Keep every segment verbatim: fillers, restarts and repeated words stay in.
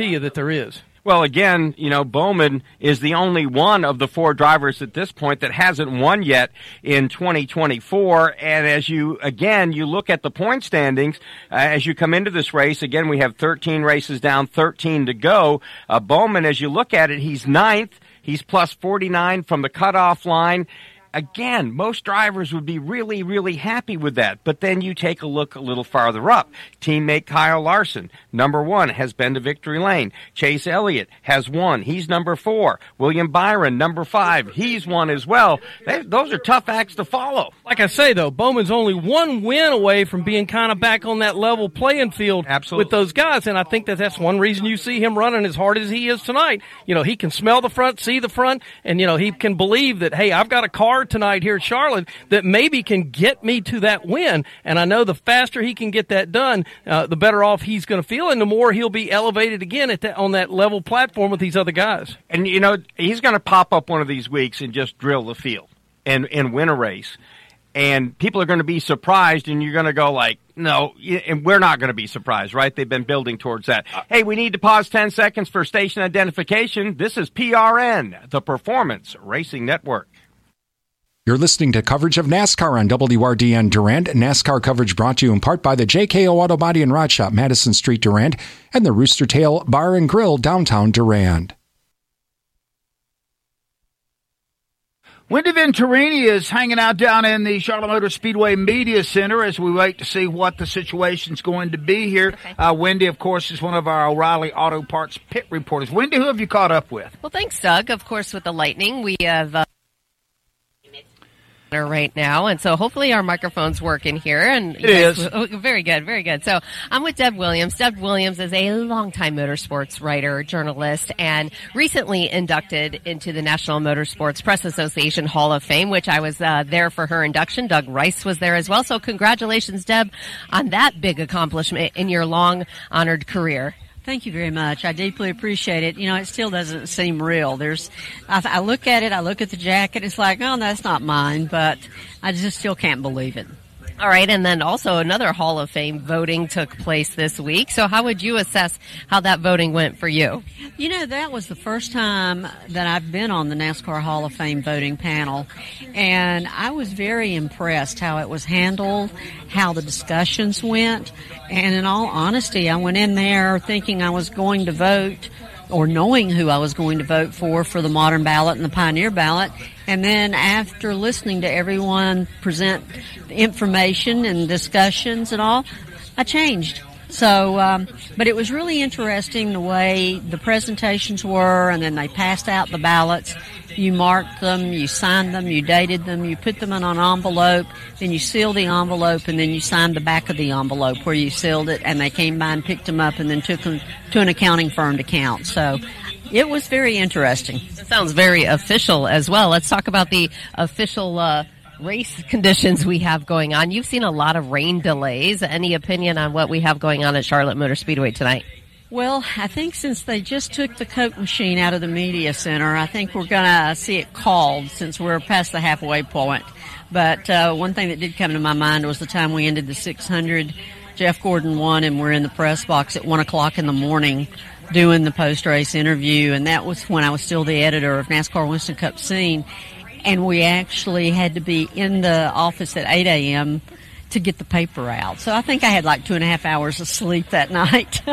guarantee you that there is. Well, again, you know, Bowman is the only one of the four drivers at this point that hasn't won yet in twenty twenty-four. And as you, again, you look at the point standings, uh, as you come into this race, again, we have thirteen races down, thirteen to go. Uh, Bowman, as you look at it, he's ninth. He's plus forty-nine from the cutoff line. Again, most drivers would be really, really happy with that. But then you take a look a little farther up. Teammate Kyle Larson, number one, has been to victory lane. Chase Elliott has won. He's number four. William Byron, number five. He's won as well. They, those are tough acts to follow. Like I say, though, Bowman's only one win away from being kind of back on that level playing field Absolutely. with those guys. And I think that that's one reason you see him running as hard as he is tonight. You know, he can smell the front, see the front, and, you know, he can believe that, hey, I've got a car tonight here at Charlotte that maybe can get me to that win. And I know the faster he can get that done, uh, the better off he's going to feel, and the more he'll be elevated again at that, on that level platform with these other guys. And, you know, he's going to pop up one of these weeks and just drill the field and, and win a race. And people are going to be surprised, and you're going to go like, no, and we're not going to be surprised, right? They've been building towards that. Hey, we need to pause ten seconds for station identification. This is P R N, the Performance Racing Network. You're listening to coverage of NASCAR on W R D N Durand. NASCAR coverage brought to you in part by the J K O Auto Body and Rod Shop, Madison Street, Durand, and the Rooster Tail Bar and Grill, downtown Durand. Wendy Venturini is hanging out down in the Charlotte Motor Speedway Media Center as we wait to see what the situation's going to be here. Okay. Uh, Wendy, of course, is one of our O'Reilly Auto Parts pit reporters. Wendy, who have you caught up with? Well, thanks, Doug. Of course, with the Lightning, we have uh, right now, and so hopefully our microphones work in here. And it is. Oh, very good, very good. So I'm with Deb Williams. Deb Williams is a longtime motorsports writer, journalist, and recently inducted into the National Motorsports Press Association Hall of Fame, which I was uh, there for her induction. Doug Rice was there as well. So congratulations, Deb, on that big accomplishment in your long honored career. Thank you very much. I deeply appreciate it. You know, it still doesn't seem real. There's, I, I look at it, I look at the jacket, it's like, oh, that's not mine, but I just still can't believe it. All right, and then also another Hall of Fame voting took place this week. So how would you assess how that voting went for you? You know, that was the first time that I've been on the NASCAR Hall of Fame voting panel, and I was very impressed how it was handled, how the discussions went, and in all honesty, I went in there thinking I was going to vote or knowing who I was going to vote for for the modern ballot and the pioneer ballot. And then after listening to everyone present information and discussions and all, I changed. So, um, but it was really interesting the way the presentations were, and then they passed out the ballots. You marked them, you signed them, you dated them, you put them in an envelope, then you sealed the envelope, and then you signed the back of the envelope where you sealed it, and they came by and picked them up and then took them to an accounting firm to count. So it was very interesting. It sounds very official as well. Let's talk about the official uh race conditions we have going on. You've seen a lot of rain delays. Any opinion on what we have going on at Charlotte Motor Speedway tonight? Well, I think since they just took the Coke machine out of the media center, I think we're going to see it called since we're past the halfway point. But uh, one thing that did come to my mind was the time we ended the six hundred. Jeff Gordon won, and we're in the press box at one o'clock in the morning doing the post-race interview, and that was when I was still the editor of NASCAR Winston Cup Scene. And we actually had to be in the office at eight a.m. to get the paper out. So I think I had like two and a half hours of sleep that night.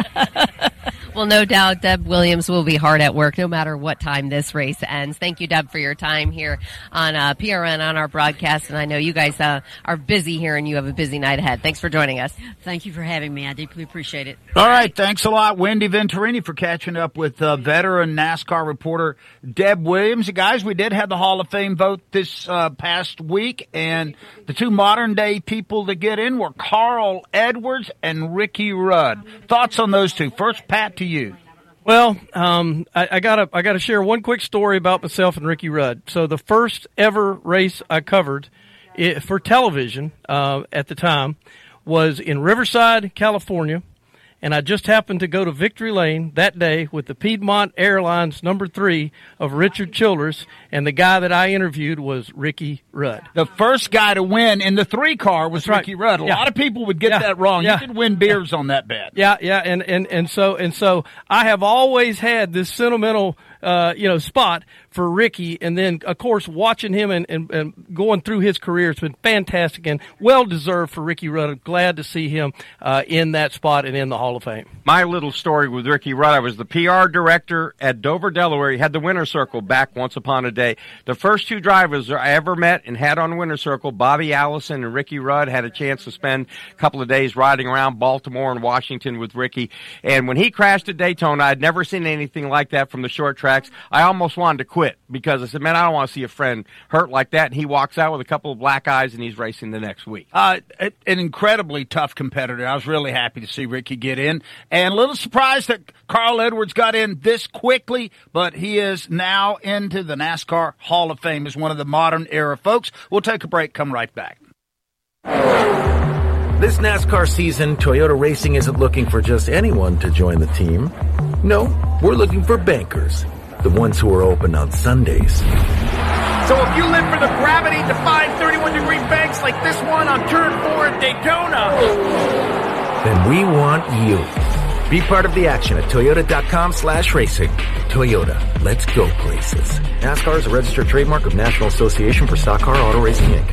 Well, no doubt Deb Williams will be hard at work no matter what time this race ends. Thank you, Deb, for your time here on uh, P R N on our broadcast. And I know you guys uh, are busy here and you have a busy night ahead. Thanks for joining us. Thank you for having me. I deeply appreciate it. All right. Thanks a lot, Wendy Venturini, for catching up with uh, veteran NASCAR reporter Deb Williams. Guys, we did have the Hall of Fame vote this uh, past week, and the two modern-day people to get in were Carl Edwards and Ricky Rudd. Thoughts on those two? First, Pat, to you. Well, um, I, I gotta I gotta share one quick story about myself and Ricky Rudd. So the first ever race I covered it, for television uh, at the time was in Riverside, California, and I just happened to go to Victory Lane that day with the Piedmont Airlines number three of Richard Childress, and the guy that I interviewed was Ricky Rudd. The first guy to win in the three car was That's Ricky right. Rudd. A Yeah. lot of people would get Yeah. that wrong. Yeah. You could win beers on that bet. Yeah, yeah, and, and, and so and so I have always had this sentimental uh, you know, spot for Ricky, and then of course watching him and, and, and going through his career, it's been fantastic and well deserved for Ricky Rudd. I'm glad to see him uh, in that spot and in the Hall of Fame. My little story with Ricky Rudd, I was the P R director at Dover, Delaware. He had the Winter Circle back once upon a day. The first two drivers I ever met and had on Winter Circle, Bobby Allison and Ricky Rudd, had a chance to spend a couple of days riding around Baltimore and Washington with Ricky. And when he crashed at Daytona, I'd never seen anything like that from the short tracks. I almost wanted to quit because I said, man, I don't want to see a friend hurt like that. And he walks out with a couple of black eyes and he's racing the next week. Uh, an incredibly tough competitor. I was really happy to see Ricky get in. And a little surprised that Carl Edwards got in this quickly, but he is now into the NASCAR Hall of Fame as one of the modern era folks. We'll take a break, come right back. This NASCAR season, Toyota Racing isn't looking for just anyone to join the team. No, we're looking for bankers, the ones who are open on Sundays. So if you live for the gravity-defying thirty-one degree banks like this one on Turn four at Daytona, then we want you. Be part of the action at Toyota.com slash racing. Toyota, let's go places. NASCAR is a registered trademark of National Association for Stock Car Auto Racing, Incorporated.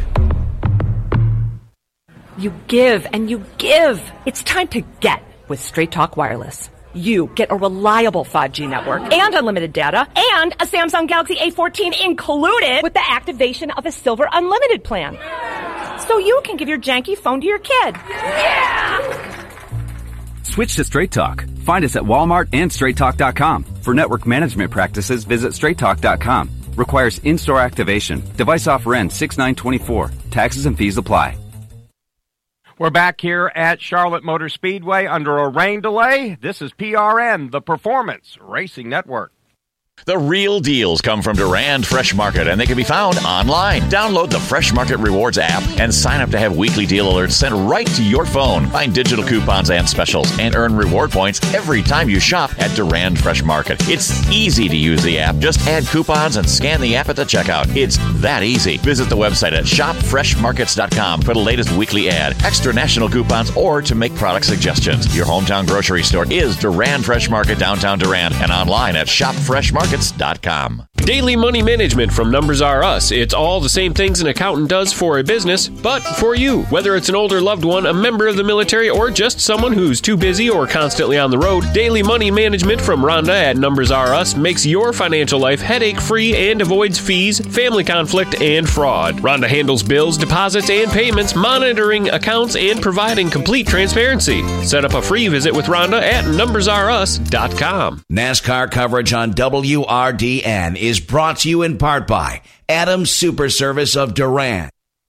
You give and you give. It's time to get with Straight Talk Wireless. You get a reliable five G network and unlimited data and a Samsung Galaxy A fourteen included with the activation of a Silver Unlimited plan. So you can give your janky phone to your kid. Yeah! Switch to Straight Talk. Find us at Walmart and straight talk dot com. For network management practices, visit straight talk dot com. Requires in-store activation. Device offer ends six nine twenty-four. Taxes and fees apply. We're back here at Charlotte Motor Speedway under a rain delay. This is P R N, the Performance Racing Network. The real deals come from Durand Fresh Market, and they can be found online. Download the Fresh Market Rewards app and sign up to have weekly deal alerts sent right to your phone. Find digital coupons and specials and earn reward points every time you shop at Durand Fresh Market. It's easy to use the app. Just add coupons and scan the app at the checkout. It's that easy. Visit the website at shop fresh markets dot com for the latest weekly ad, extra national coupons, or to make product suggestions. Your hometown grocery store is Durand Fresh Market, downtown Durand, and online at shop fresh markets dot com. Daily money management from Numbers R Us. It's all the same things an accountant does for a business, but for you. Whether it's an older loved one, a member of the military, or just someone who's too busy or constantly on the road, daily money management from Rhonda at Numbers R Us makes your financial life headache-free and avoids fees, family conflict, and fraud. Rhonda handles bills, deposits, and payments, monitoring accounts, and providing complete transparency. Set up a free visit with Rhonda at numbers r us dot com. NASCAR coverage on W R D N is brought to you in part by Adams Super Service of Durand.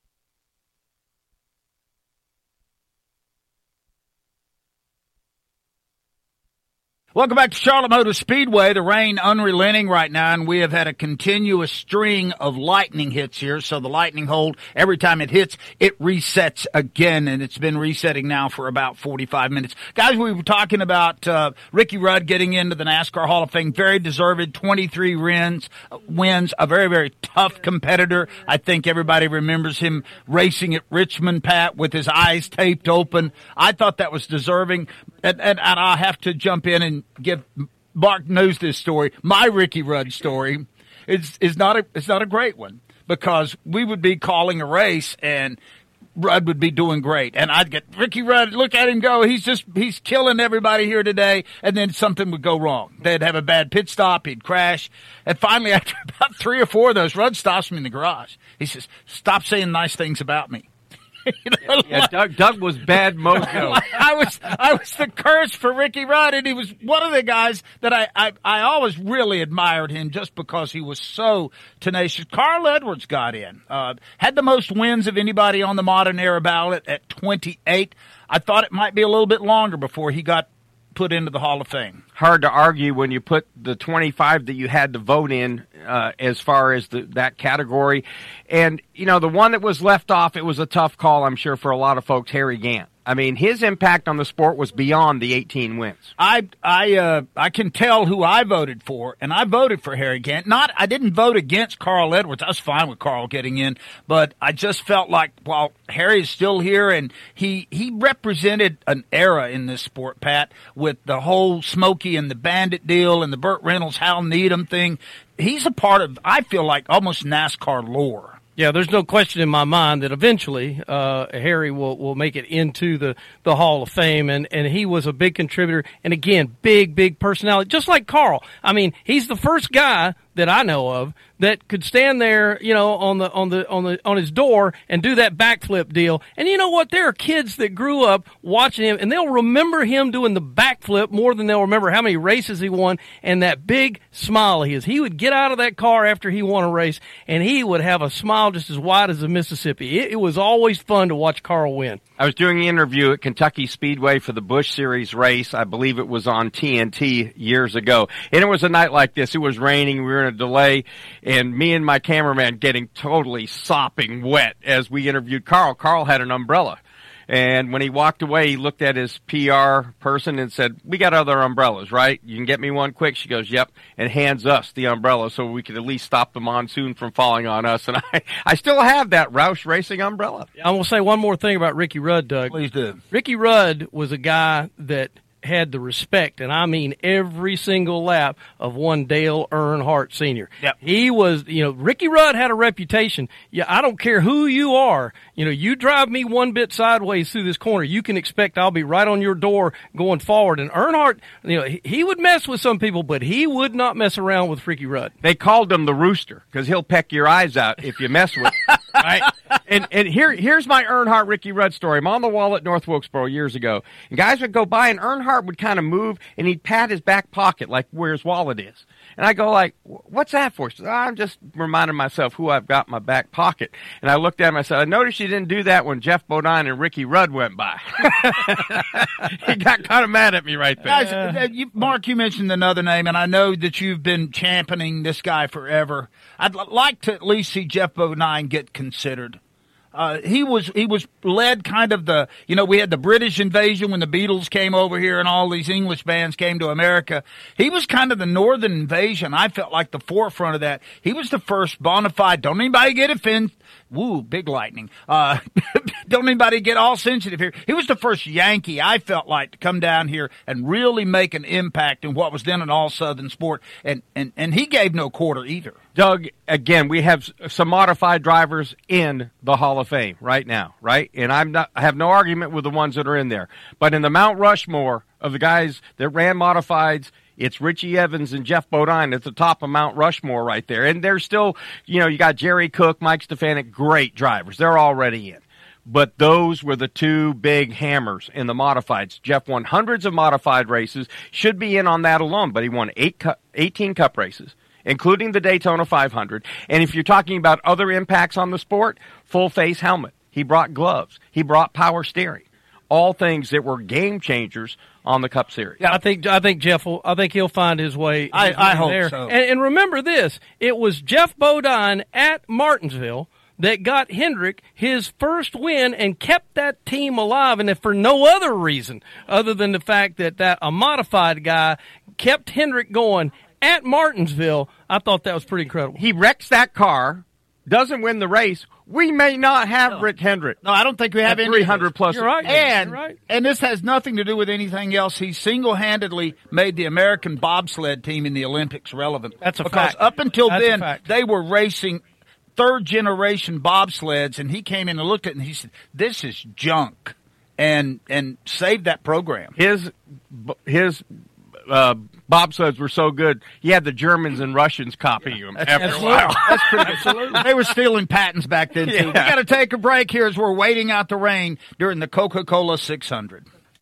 Welcome back to Charlotte Motor Speedway. The rain unrelenting right now, and we have had a continuous string of lightning hits here. So the lightning hold, every time it hits, it resets again, and it's been resetting now for about forty-five minutes. Guys, we were talking about uh, Ricky Rudd getting into the NASCAR Hall of Fame. Very deserved, twenty-three wins, wins, a very, very tough competitor. I think everybody remembers him racing at Richmond, Pat, with his eyes taped open. I thought that was deserving, and, and, and I'll have to jump in and give Mark knows this story. My Ricky Rudd story is is not a it's not a great one, because we would be calling a race and Rudd would be doing great, and I'd get Ricky Rudd, look at him go, he's just he's killing everybody here today, and then something would go wrong. They'd have a bad pit stop, he'd crash, and finally after about three or four of those, Rudd stops me in the garage. He says, "Stop saying nice things about me." You know, yeah, yeah, Doug, Doug was bad mojo. I was, I was the curse for Ricky Rudd, and he was one of the guys that I, I, I always really admired him just because he was so tenacious. Carl Edwards got in, uh, had the most wins of anybody on the modern era ballot at twenty-eight. I thought it might be a little bit longer before he got put into the Hall of Fame. hard to argue when you put the twenty-five that you had to vote in uh, as far as the, that category. And, you know, the one that was left off, it was a tough call, I'm sure, for a lot of folks, Harry Gant. I mean, his impact on the sport was beyond the eighteen wins. I I uh, I can tell who I voted for, and I voted for Harry Gant. Not I didn't vote against Carl Edwards. I was fine with Carl getting in, but I just felt like while Harry is still here, and he he represented an era in this sport, Pat, with the whole Smokey and the Bandit deal and the Burt Reynolds, Hal Needham thing. He's a part of, I feel like, almost NASCAR lore. Yeah, there's no question in my mind that eventually uh, Harry will, will make it into the, the Hall of Fame, and, and he was a big contributor. And again, big, big personality, just like Carl. I mean, he's the first guy that I know of that could stand there, you know, on the on the on the on his door and do that backflip deal. And you know what? There are kids that grew up watching him, and they'll remember him doing the backflip more than they'll remember how many races he won and that big smile of his. He would get out of that car after he won a race, and he would have a smile just as wide as the Mississippi. It, it was always fun to watch Carl win. I was doing an interview at Kentucky Speedway for the Busch Series race. I believe it was on T N T years ago. And it was a night like this. It was raining. We were in a delay. And me and my cameraman getting totally sopping wet as we interviewed Carl. Carl had an umbrella. And when he walked away, he looked at his P R person and said, "We got other umbrellas, right? You can get me one quick?" She goes, "Yep," and hands us the umbrella so we could at least stop the monsoon from falling on us. And I, I still have that Roush Racing umbrella. I will say one more thing about Ricky Rudd, Doug. Please do. Ricky Rudd was a guy that had the respect, and I mean every single lap, of one Dale Earnhardt Senior Yep. He was, you know, Ricky Rudd had a reputation. Yeah, I don't care who you are. You know, you drive me one bit sideways through this corner, you can expect I'll be right on your door going forward. And Earnhardt, you know, he, he would mess with some people, but he would not mess around with Ricky Rudd. They called him the Rooster because he'll peck your eyes out if you mess with him. Right? And and here here's my Earnhardt Ricky Rudd story. I'm on the wall at North Wilkesboro years ago, and guys would go by, and Earnhardt would kind of move, and he'd pat his back pocket like where his wallet is. And I go like, "What's that for?" She said, "I'm just reminding myself who I've got in my back pocket." And I looked at him, I said, "I noticed you didn't do that when Jeff Bodine and Ricky Rudd went by." He got kind of mad at me right there. Guys, uh, you, Mark, you mentioned another name, and I know that you've been championing this guy forever. I'd l- like to at least see Jeff Bodine get considered. Uh, he was he was led kind of the, you know, we had the British invasion when the Beatles came over here and all these English bands came to America. He was kind of the northern invasion. I felt like the forefront of that. He was the first bona fide, don't anybody get offended. Woo, big lightning. Uh, don't anybody get all sensitive here. He was the first Yankee, I felt like, to come down here and really make an impact in what was then an all-Southern sport. And, and, and he gave no quarter either. Doug, again, we have some modified drivers in the Hall of Fame right now, right? And I'm not, I have no argument with the ones that are in there. But in the Mount Rushmore of the guys that ran modifieds, it's Richie Evans and Jeff Bodine at the top of Mount Rushmore right there. And they're still, you know, you got Jerry Cook, Mike Stefanik, great drivers. They're already in. But those were the two big hammers in the modifieds. Jeff won hundreds of modified races, should be in on that alone, but he won eight, eighteen Cup races, including the Daytona five hundred. And if you're talking about other impacts on the sport, full face helmet. He brought gloves. He brought power steering. All things that were game changers on the Cup Series. Yeah, I think I think Jeff will. I think he'll find his way. His I, I way hope there. so. And, and remember this: it was Jeff Bodine at Martinsville that got Hendrick his first win and kept that team alive, and if for no other reason other than the fact that that a modified guy kept Hendrick going at Martinsville. I thought that was pretty incredible. He wrecks that car, doesn't win the race. We may not have No. Rick Hendrick. No, I don't think we have any three hundred plus. You're right. And, You're right. and this has nothing to do with anything else. He single-handedly made the American bobsled team in the Olympics relevant. That's a because fact. up until That's a then, fact. they were racing third-generation bobsleds, and he came in and looked at it, and he said, "This is junk," and and saved that program. His his uh, bobsleds were so good, he had the Germans and Russians copying them after a while. That's pretty absolutely. They were stealing patents back then, too. Yeah. We got to take a break here as we're waiting out the rain during the Coca-Cola six hundred.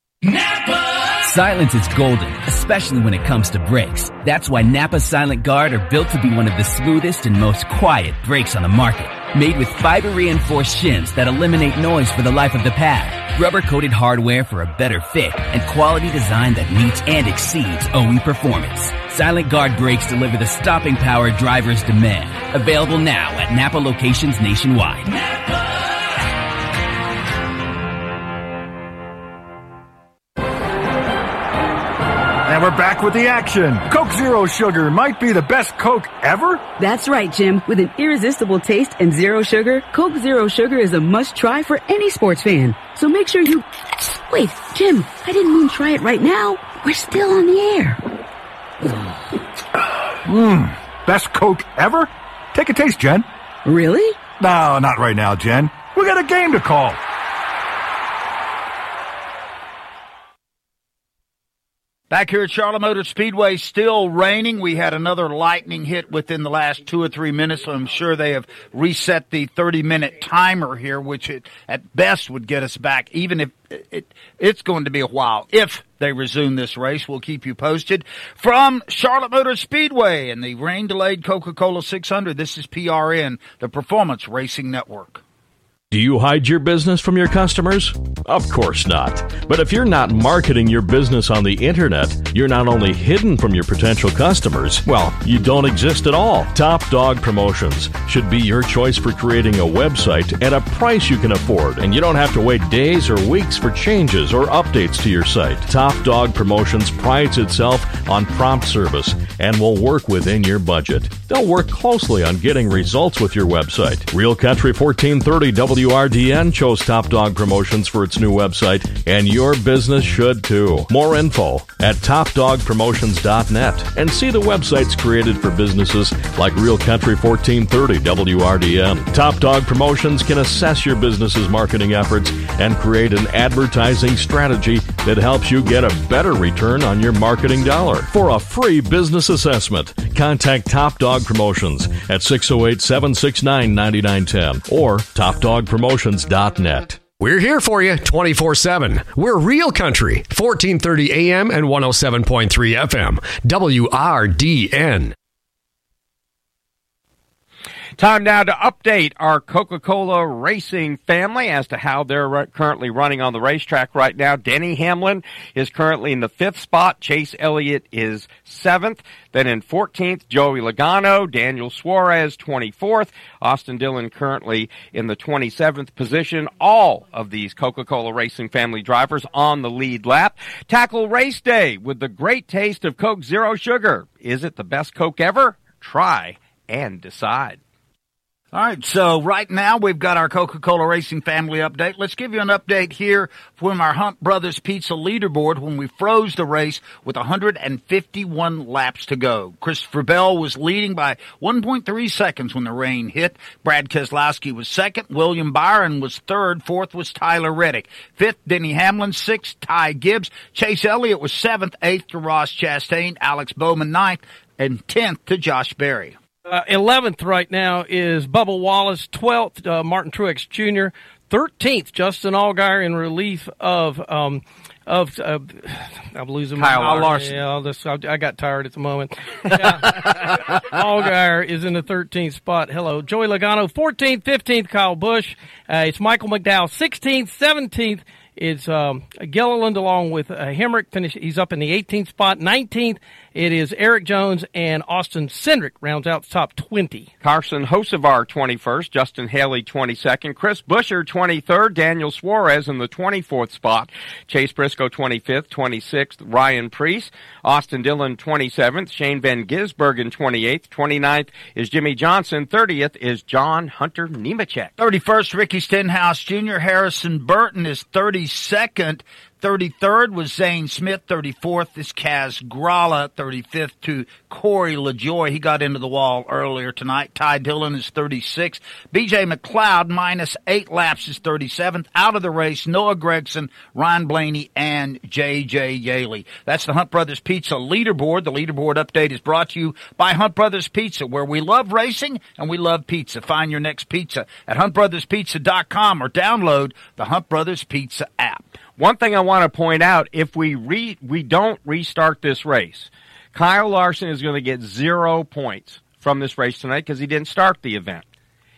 Silence is golden, especially when it comes to brakes. That's why Napa Silent Guard are built to be one of the smoothest and most quiet brakes on the market. Made with fiber-reinforced shims that eliminate noise for the life of the pad. Rubber-coated hardware for a better fit and quality design that meets and exceeds O E performance. Silent Guard brakes deliver the stopping power drivers demand. Available now at Napa locations nationwide. Napa! And we're back with the action. Coke Zero Sugar might be the best Coke ever? That's right, Jim. With an irresistible taste and zero sugar, Coke Zero Sugar is a must-try for any sports fan. So make sure you... Wait, Jim, I didn't mean try it right now. We're still on the air. Mmm, best Coke ever? Take a taste, Jen. Really? No, not right now, Jen. We got a game to call. Back here at Charlotte Motor Speedway, still raining. We had another lightning hit within the last two or three minutes. So I'm sure they have reset the thirty-minute timer here, which it, at best would get us back, even if it, it, it's going to be a while. If they resume this race, we'll keep you posted. From Charlotte Motor Speedway and the rain-delayed Coca-Cola six hundred, this is P R N, the Performance Racing Network. Do you hide your business from your customers? Of course not. But if you're not marketing your business on the internet, you're not only hidden from your potential customers, well, you don't exist at all. Top Dog Promotions should be your choice for creating a website at a price you can afford, and you don't have to wait days or weeks for changes or updates to your site. Top Dog Promotions prides itself on prompt service and will work within your budget. They'll work closely on getting results with your website. Real Country fourteen thirty W R D N chose Top Dog Promotions for its new website, and your business should too. More info at top dog promotions dot net, and see the websites created for businesses like Real Country fourteen thirty W R D N. Top Dog Promotions can assess your business's marketing efforts and create an advertising strategy that helps you get a better return on your marketing dollar. For a free business assessment, contact Top Dog Promotions at six oh eight, seven six nine, nine nine one zero or top dog promotions dot net. We're here for you twenty-four seven. We're Real Country, fourteen thirty A M and one oh seven point three F M, W R D N. Time now to update our Coca-Cola Racing family as to how they're re- currently running on the racetrack right now. Denny Hamlin is currently in the fifth spot. Chase Elliott is seventh. Then in fourteenth, Joey Logano. Daniel Suarez, twenty-fourth. Austin Dillon currently in the twenty-seventh position. All of these Coca-Cola Racing family drivers on the lead lap. Tackle race day with the great taste of Coke Zero Sugar. Is it the best Coke ever? Try and decide. All right, so right now we've got our Coca-Cola Racing family update. Let's give you an update here from our Hunt Brothers Pizza leaderboard when we froze the race with one hundred fifty-one laps to go. Christopher Bell was leading by one point three seconds when the rain hit. Brad Keselowski was second. William Byron was third. Fourth was Tyler Reddick. Fifth, Denny Hamlin. Sixth, Ty Gibbs. Chase Elliott was seventh. Eighth to Ross Chastain. Alex Bowman ninth. And tenth to Josh Berry. Uh, eleventh right now is Bubba Wallace. twelfth, uh, Martin Truex Junior thirteenth, Justin Allgaier in relief of, um, of, uh, I'm losing my Kyle Larson. Yeah, I'll just, I, I got tired at the moment. Yeah. Allgaier is in the thirteenth spot. Hello. Joey Logano, fourteenth, fifteenth, Kyle Busch. Uh, it's Michael McDowell, sixteenth, seventeenth. It's um, Gilliland along with uh, Hemrick. Finish. He's up in the eighteenth spot. nineteenth, it is Eric Jones, and Austin Cindric rounds out the top twenty. Carson Hocevar, twenty-first. Justin Haley, twenty-second. Chris Buescher, twenty-third. Daniel Suarez in the twenty-fourth spot. Chase Briscoe, twenty-fifth. twenty-sixth, Ryan Preece. Austin Dillon, twenty-seventh. Shane Van Gisbergen, twenty-eighth. twenty-ninth is Jimmy Johnson. thirtieth is John Hunter Nemechek. thirty-first, Ricky Stenhouse Junior Harrison Burton is thirty-second. thirty-third was Zane Smith. thirty-fourth is Kaz Gralla. thirty-fifth to Corey LaJoie. He got into the wall earlier tonight. Ty Dillon is thirty-sixth. B J McLeod, minus eight laps, is thirty-seventh. Out of the race, Noah Gragson, Ryan Blaney, and J J Yaley. That's the Hunt Brothers Pizza leaderboard. The leaderboard update is brought to you by Hunt Brothers Pizza, where we love racing and we love pizza. Find your next pizza at hunt brothers pizza dot com or download the Hunt Brothers Pizza app. One thing I want to point out, if we re, we don't restart this race, Kyle Larson is going to get zero points from this race tonight because he didn't start the event.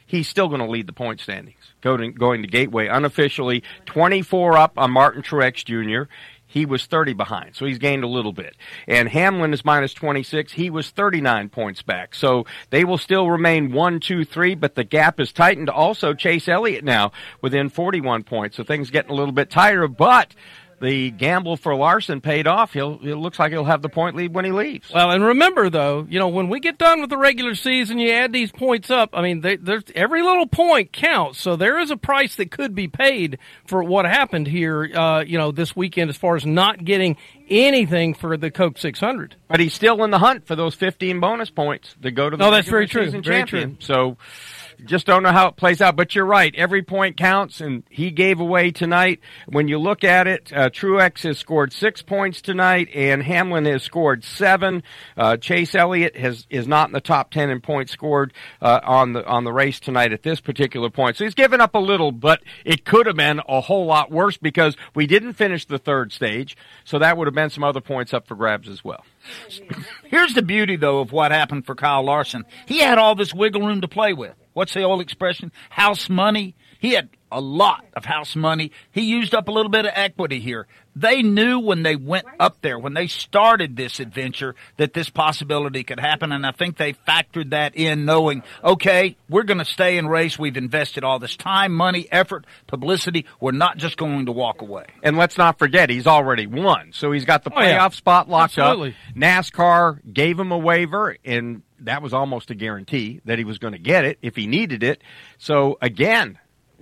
he's still going to lead the point standings. Going to, going to Gateway unofficially, twenty-four up on Martin Truex Junior He was thirty behind, so he's gained a little bit. And Hamlin is minus twenty-six. He was thirty-nine points back. So they will still remain one, two, three, but the gap is tightened. Also, Chase Elliott now within forty-one points, so things getting a little bit tighter, but the gamble for Larson paid off. He'll, it looks like he'll have the point lead when he leaves. Well, and remember, though, you know, when we get done with the regular season, you add these points up. I mean, they, there's every little point counts. So there is a price that could be paid for what happened here, uh, you know, this weekend as far as not getting anything for the Coke six hundred. But he's still in the hunt for those fifteen bonus points that go to the no, that's regular very true. season Very champion. true. So just don't know how it plays out. But you're right. Every point counts, and he gave away tonight. When you look at it, uh, Truex has scored six points tonight, and Hamlin has scored seven. Uh, Chase Elliott has is not in the top ten in points scored uh, on the on the race tonight at this particular point. So he's given up a little, but it could have been a whole lot worse because we didn't finish the third stage, so that would have been some other points up for grabs as well. Here's the beauty, though, of what happened for Kyle Larson. He had all this wiggle room to play with. What's the old expression? House money. He had a lot of house money. He used up a little bit of equity here. They knew when they went up there, when they started this adventure, that this possibility could happen, and I think they factored that in knowing, okay, we're going to stay and race. We've invested all this time, money, effort, publicity. We're not just going to walk away. And let's not forget, he's already won. So he's got the playoff oh, yeah. spot locked Absolutely. up. NASCAR gave him a waiver, and that was almost a guarantee that he was going to get it if he needed it. So, again,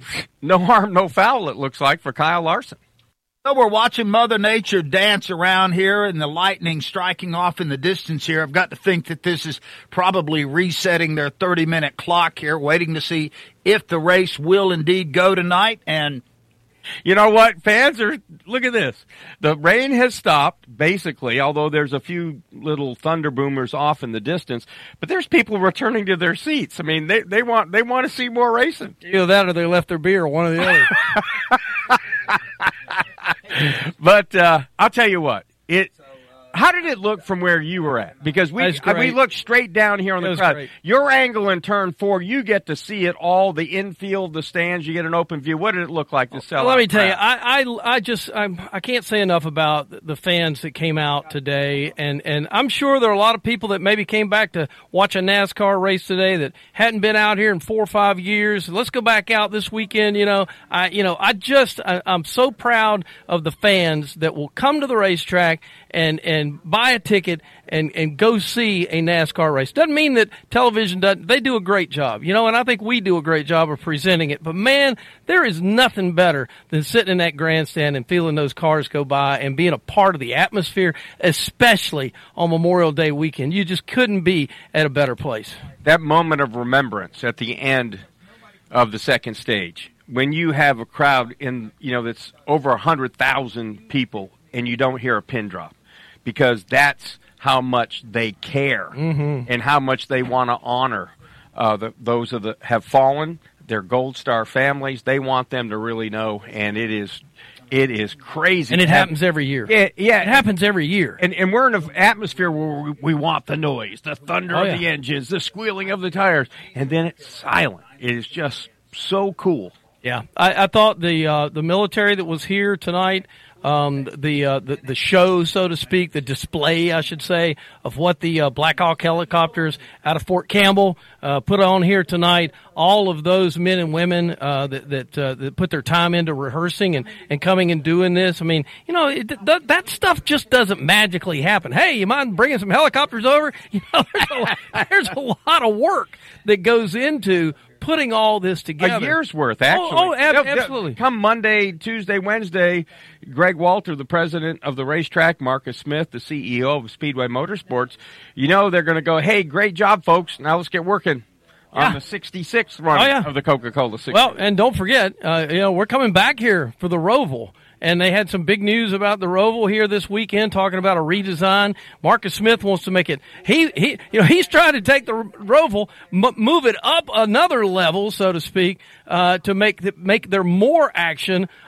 no harm, no foul, it looks like, for Kyle Larson. So we're watching Mother Nature dance around here and the lightning striking off in the distance here. I've got to think that this is probably resetting their thirty-minute clock here, waiting to see if the race will indeed go tonight. And you know what? Fans are, look at this. The rain has stopped, basically, although there's a few little thunder boomers off in the distance. But there's people returning to their seats. I mean, they, they want they want to see more racing. Either that or they left their beer, one or the other. But uh, I'll tell you what. It. How did it look from where you were at? Because we we looked straight down here on the crowd. Great. Your angle in turn four, you get to see it all, the infield, the stands, you get an open view. What did it look like to sell? Well, let me tell you, I, I, I just, I'm, I can't say enough about the fans that came out today, and, and I'm sure there are a lot of people that maybe came back to watch a NASCAR race today that hadn't been out here in four or five years. Let's go back out this weekend. You know, I, you know, I just, I, I'm so proud of the fans that will come to the racetrack and, and buy a ticket and, and go see a NASCAR race. Doesn't mean that television doesn't, they do a great job, you know, and I think we do a great job of presenting it. But man, there is nothing better than sitting in that grandstand and feeling those cars go by and being a part of the atmosphere, especially on Memorial Day weekend. You just couldn't be at a better place. That moment of remembrance at the end of the second stage, when you have a crowd in, you know, that's over a hundred thousand people and you don't hear a pin drop, because that's how much they care mm-hmm. and how much they want to honor uh, the, those of the have fallen, their Gold Star families. They want them to really know, and it is it is crazy. And it happens every year. Yeah, yeah, it happens every year. And and we're in an atmosphere where we, we want the noise, the thunder oh, of yeah. the engines, the squealing of the tires, and then it's silent. It is just so cool. Yeah, I, I thought the uh, the military that was here tonight, um, the, uh, the the show, so to speak, the display, I should say, of what the uh, Black Hawk helicopters out of Fort Campbell uh, put on here tonight. All of those men and women uh, that that, uh, that put their time into rehearsing and, and coming and doing this. I mean, you know, it, th- that stuff just doesn't magically happen. Hey, you mind bringing some helicopters over? You know, there's a lot, there's a lot of work that goes into putting all this together. A year's worth, actually. Oh, oh ab- Yep, absolutely. Yep. Come Monday, Tuesday, Wednesday, Greg Walter, the president of the racetrack, Marcus Smith, the C E O of Speedway Motorsports, you know they're going to go, hey, great job, folks. Now let's get working yeah. on the sixty-sixth run oh, yeah. of the Coca-Cola sixty. Well, and don't forget, uh, you know, we're coming back here for the Roval. And they had some big news about the Roval here this weekend, talking about a redesign. Marcus Smith wants to make it. He, he, you know, he's trying to take the Roval, m- move it up another level, so to speak, uh, to make the, make there more action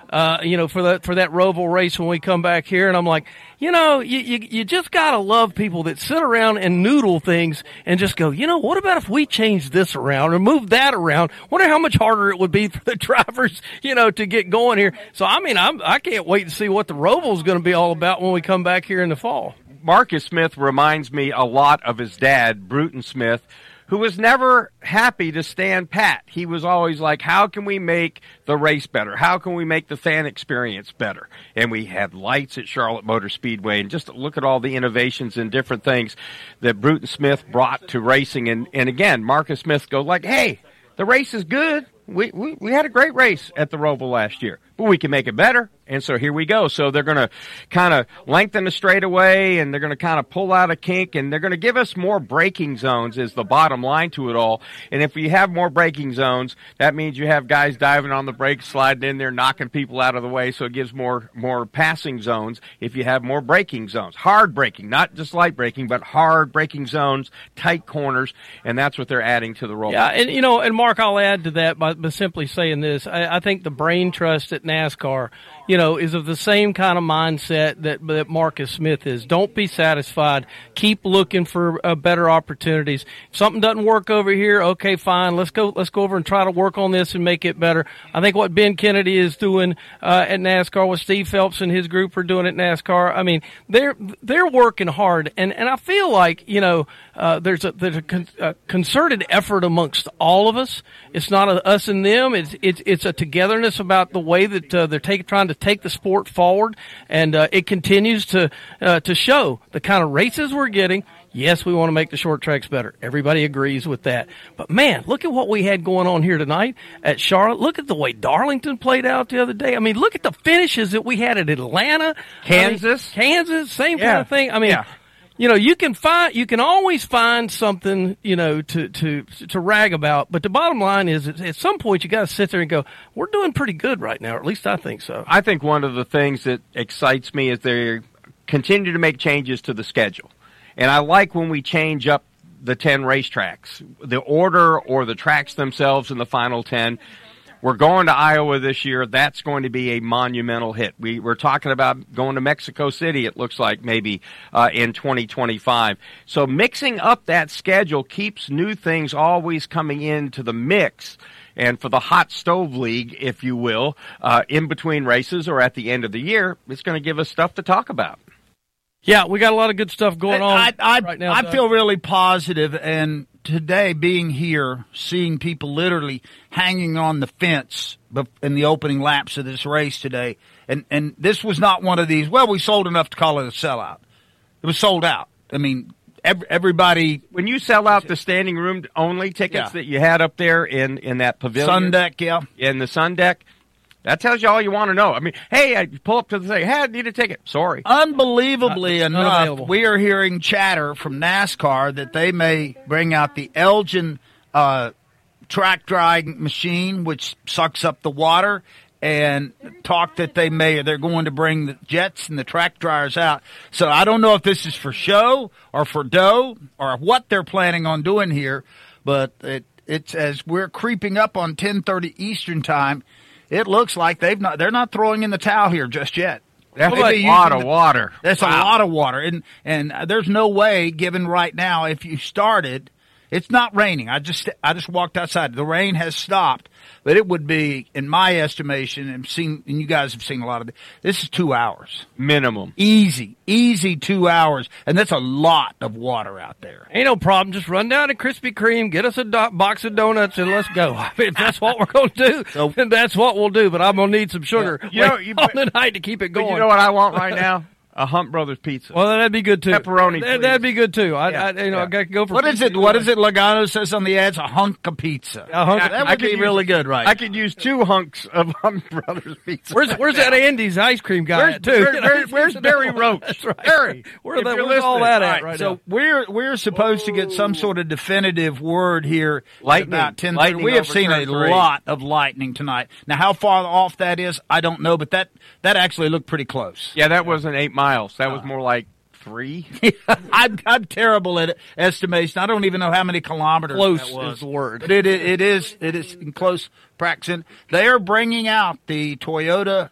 uh, you know, for that for that Roval race when we come back here. And I'm like, you know, you you, you just gotta love people that sit around and noodle things and just go, you know, what about if we change this around or move that around? Wonder how much harder it would be for the drivers, you know, to get going here. So I mean, I'm I can't wait to see what the Roval's going to be all about when we come back here in the fall. Marcus Smith reminds me a lot of his dad, Bruton Smith, who was never happy to stand pat. He was always like, how can we make the race better? How can we make the fan experience better? And we had lights at Charlotte Motor Speedway, and just look at all the innovations and different things that Bruton Smith brought to racing. And, and again, Marcus Smith goes like, hey, the race is good. We, we, we had a great race at the Roval last year, but we can make it better. And so here we go. So they're going to kind of lengthen the straightaway, and they're going to kind of pull out a kink, and they're going to give us more braking zones is the bottom line to it all. And if you have more braking zones, that means you have guys diving on the brakes, sliding in there, knocking people out of the way. So it gives more, more passing zones if you have more braking zones. Hard braking, not just light braking, but hard braking zones, tight corners, and that's what they're adding to the Roval. Yeah, and you know, and Mark, I'll add to that by, by simply saying this. I, I think the brain trust at NASCAR, you know, is of the same kind of mindset that, that Marcus Smith is. Don't be satisfied. Keep looking for uh, better opportunities. If something doesn't work over here, okay, fine. Let's go. Let's go over and try to work on this and make it better. I think what Ben Kennedy is doing uh, at NASCAR, what Steve Phelps and his group are doing at NASCAR. I mean, they're they're working hard, and and I feel like you know uh, there's a there's a, con- a concerted effort amongst all of us. It's not a us and them. It's it's it's a togetherness about the way that uh, they're take, trying to take the sport forward, and uh, it continues to uh, to show the kind of races we're getting. Yes, we want to make the short tracks better. Everybody agrees with that. But man, look at what we had going on here tonight at Charlotte. Look at the way Darlington played out the other day. I mean, look at the finishes that we had at Atlanta, Kansas, I mean, Kansas, same yeah. kind of thing. I mean. Yeah. You know, you can find, you can always find something, you know, to, to, to rag about. But the bottom line is, at some point, you got to sit there and go, we're doing pretty good right now. Or at least I think so. I think one of the things that excites me is they continue to make changes to the schedule. And I like when we change up the ten racetracks, the order or the tracks themselves in the final ten. We're going to Iowa this year. That's going to be a monumental hit. We, we're talking about going to Mexico City, it looks like, maybe uh, in twenty twenty-five. So mixing up that schedule keeps new things always coming into the mix. And for the hot stove league, if you will, uh, in between races or at the end of the year, it's going to give us stuff to talk about. Yeah, we got a lot of good stuff going on I, I, right now. I Doug. feel really positive, and today being here, seeing people literally hanging on the fence in the opening laps of this race today, and, and this was not one of these, well, we sold enough to call it a sellout. It was sold out. I mean, every, everybody... When you sell out the standing room only tickets yeah. that you had up there in, in that pavilion... Sun deck, yeah. In the sun deck... That tells you all you want to know. I mean, hey, I pull up to the thing. Hey, I need a ticket. Sorry. Unbelievably uh, enough, we are hearing chatter from NASCAR that they may bring out the Elgin uh, track drying machine, which sucks up the water, and talk that they may they're going to bring the jets and the track dryers out. So I don't know if this is for show or for dough or what they're planning on doing here, but it, it's as we're creeping up on ten thirty Eastern time. It looks like they've not, they're not throwing in the towel here just yet. That's a lot of water. That's wow. a lot of water. And, and there's no way, given right now, if you started, it's not raining. I just, I just walked outside. The rain has stopped, but it would be, in my estimation, and seen, and you guys have seen a lot of it, this is two hours. Minimum. Easy, easy two hours. And that's a lot of water out there. Ain't no problem. Just run down to Krispy Kreme, get us a do- box of donuts, and let's go. I mean, if that's what we're going to do, so, then that's what we'll do. But I'm going to need some sugar uh, you know, you, on the night to keep it going. You know what I want right now? A Hunt Brothers pizza. Well, that'd be good too. Pepperoni. That, that'd be good too. I, yeah. I you know, yeah. I got to go for. What is it? What is it? Logano says on the ads, a hunk of pizza. A hunk. Yeah, that would I be use, really good, right? I could use two hunks of Hunt Brothers pizza. Where's Where's that Andy's ice cream guy where's, at too? Where, where, where's Barry Roach? That's right. Barry, where that, where's all that at right, right so now? we're we're supposed to get some sort of definitive word here. Lightning. About ten. Lightning we have seen a three. lot of lightning tonight. Now, how far off that is, I don't know, but that that actually looked pretty close. Yeah, that wasn't eight miles. That was more like. Three? I'm, I'm terrible at estimation. I don't even know how many kilometers close that was. Is the word. But it, it, it is it is in close proximity. They are bringing out the Toyota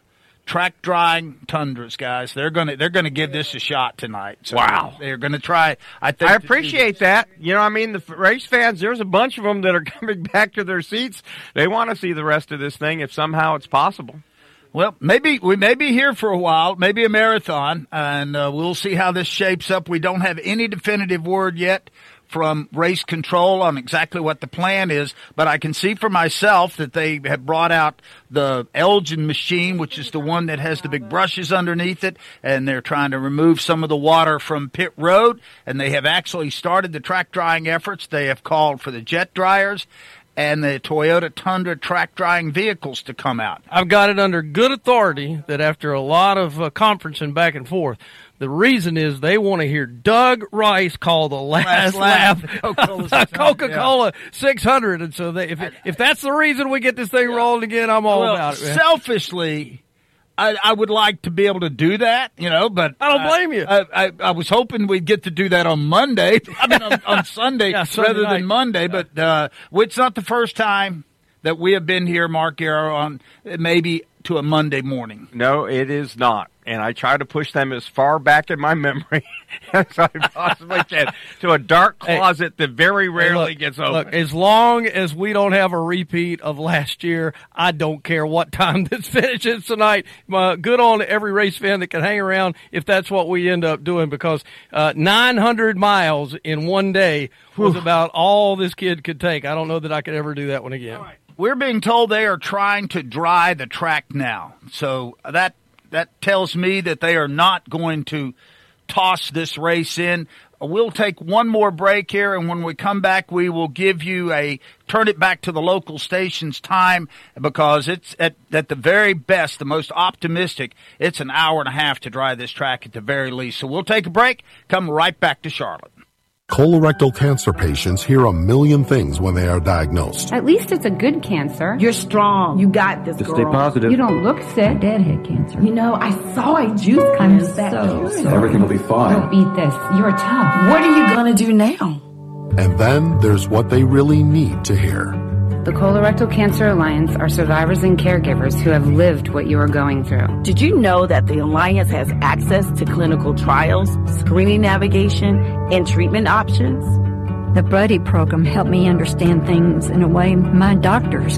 track drying Tundras, guys. They're gonna they're gonna give this a shot tonight. So wow, they're gonna try. I think I appreciate that. You know, I mean, the race fans. There's a bunch of them that are coming back to their seats. They want to see the rest of this thing if somehow it's possible. Well, maybe we may be here for a while, maybe a marathon, and uh, we'll see how this shapes up. We don't have any definitive word yet from race control on exactly what the plan is, but I can see for myself that they have brought out the Elgin machine, which is the one that has the big brushes underneath it, and they're trying to remove some of the water from pit road, and they have actually started the track drying efforts. They have called for the jet dryers and the Toyota Tundra track drying vehicles to come out. I've got it under good authority that after a lot of uh, conferencing back and forth, the reason is they want to hear Doug Rice call the last, lap, lap of Coca-Cola yeah. six hundred. And so they, if if that's the reason we get this thing yeah. rolling again, I'm all well, about it, man. Selfishly, I, I would like to be able to do that, you know, but I don't blame you. I, I, I was hoping we'd get to do that on Monday, I mean on, on Sunday yeah, Sunday rather night. than Monday. But uh, it's not the first time that we have been here, Mark Arrow, on maybe to a Monday morning. No, it is not. And I try to push them as far back in my memory as I possibly can to a dark closet hey, that very rarely look, gets open. Look, as long as we don't have a repeat of last year, I don't care what time this finishes tonight. Uh, good on every race fan that can hang around if that's what we end up doing, because uh, nine hundred miles in one day was about all this kid could take. I don't know that I could ever do that one again. All right. We're being told they are trying to dry the track now. So that that tells me that they are not going to toss this race in. We'll take one more break here, and when we come back, we will give you a turn it back to the local station's time, because it's at, at the very best, the most optimistic, it's an hour and a half to dry this track at the very least. So we'll take a break, come right back to Charlotte. Colorectal cancer patients hear a million things when they are diagnosed. At least it's a good cancer. You're strong. You got this, Just girl. stay positive. You don't look sick. Deadhead cancer. You know, I saw a juice kind of that so, so everything will be fine. Don't beat this. You're tough. What are you going to do now? And then there's what they really need to hear. The Colorectal Cancer Alliance are survivors and caregivers who have lived what you are going through. Did you know that the Alliance has access to clinical trials, screening navigation, and treatment options? The Buddy program helped me understand things in a way my doctors